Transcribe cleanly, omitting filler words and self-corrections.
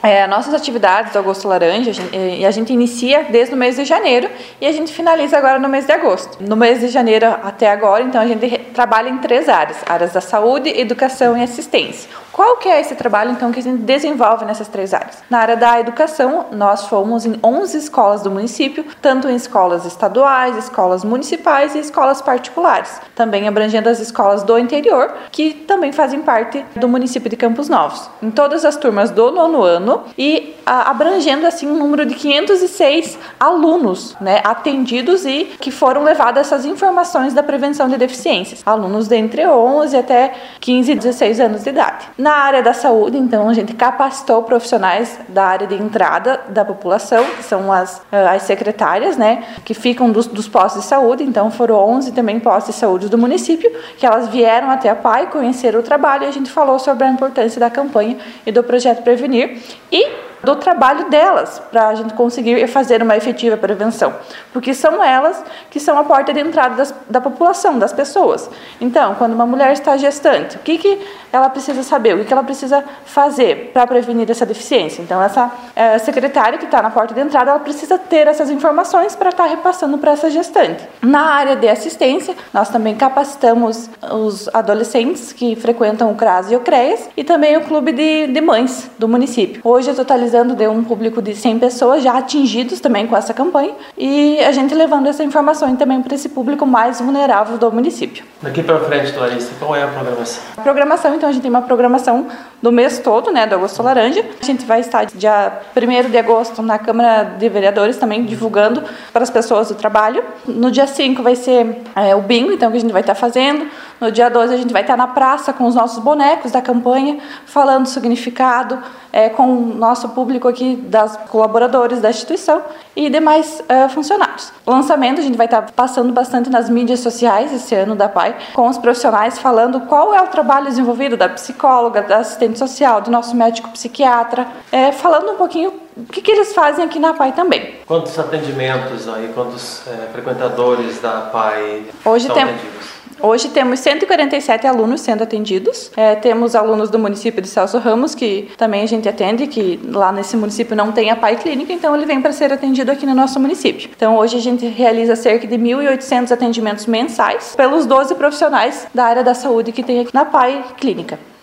Nossas atividades do Agosto Laranja, a gente inicia desde o mês de janeiro e a gente finaliza agora no mês de agosto. No mês de janeiro até agora, então, a gente trabalha em 3 áreas da saúde, educação e assistência. Qual que é esse trabalho, então, que a gente desenvolve nessas 3 áreas? Na área da educação, nós fomos em 11 escolas do município, tanto em escolas estaduais, escolas municipais e escolas particulares, também abrangendo as escolas do interior, que também fazem parte do município de Campos Novos, em todas as turmas do 9º ano e abrangendo, assim, um número de 506 alunos, né, atendidos e que foram levadas essas informações da prevenção de deficiências, alunos de entre 11 até 15 e 16 anos de idade. Na área da saúde, então, a gente capacitou profissionais da área de entrada da população, que são as secretárias, né, que ficam dos postos de saúde. Então, foram 11 também postos de saúde do município, que elas vieram até a PAI, conheceram o trabalho e a gente falou sobre a importância da campanha e do projeto Prevenir e do trabalho delas, para a gente conseguir fazer uma efetiva prevenção, porque são elas que são a porta de entrada da população, das pessoas. Então, quando uma mulher está gestante, o que ela precisa saber, o que ela precisa fazer para prevenir essa deficiência? Então, essa secretária que está na porta de entrada, ela precisa ter essas informações para estar repassando para essa gestante. Na área de assistência, nós também capacitamos os adolescentes que frequentam o CRAS e o CREAS e também o clube de mães do município. Hoje, totalizando de um público de 100 pessoas já atingidos também com essa campanha e a gente levando essa informação também para esse público mais vulnerável do município. Daqui para frente, Larissa, qual é a programação? A programação, então, a gente tem uma programação do mês todo, né, do Agosto Laranja. A gente vai estar dia 1º de agosto na Câmara de Vereadores também divulgando para as pessoas o trabalho. No dia 5 vai ser o bingo, então, que a gente vai estar fazendo. No dia 12 a gente vai estar na praça com os nossos bonecos da campanha, falando o significado, com o nosso público aqui, das colaboradores da instituição e demais funcionários. O lançamento a gente vai estar passando bastante nas mídias sociais esse ano da PAI, com os profissionais falando qual é o trabalho desenvolvido da psicóloga, da assistente social, do nosso médico psiquiatra, falando um pouquinho o que eles fazem aqui na PAI também. Quantos atendimentos aí, quantos frequentadores da PAI estão atendidos? Hoje temos 147 alunos sendo atendidos. Temos alunos do município de Celso Ramos, que também a gente atende, que lá nesse município não tem a PAI Clínica, então ele vem para ser atendido aqui no nosso município. Então hoje a gente realiza cerca de 1.800 atendimentos mensais pelos 12 profissionais da área da saúde que tem aqui na PAI Clínica.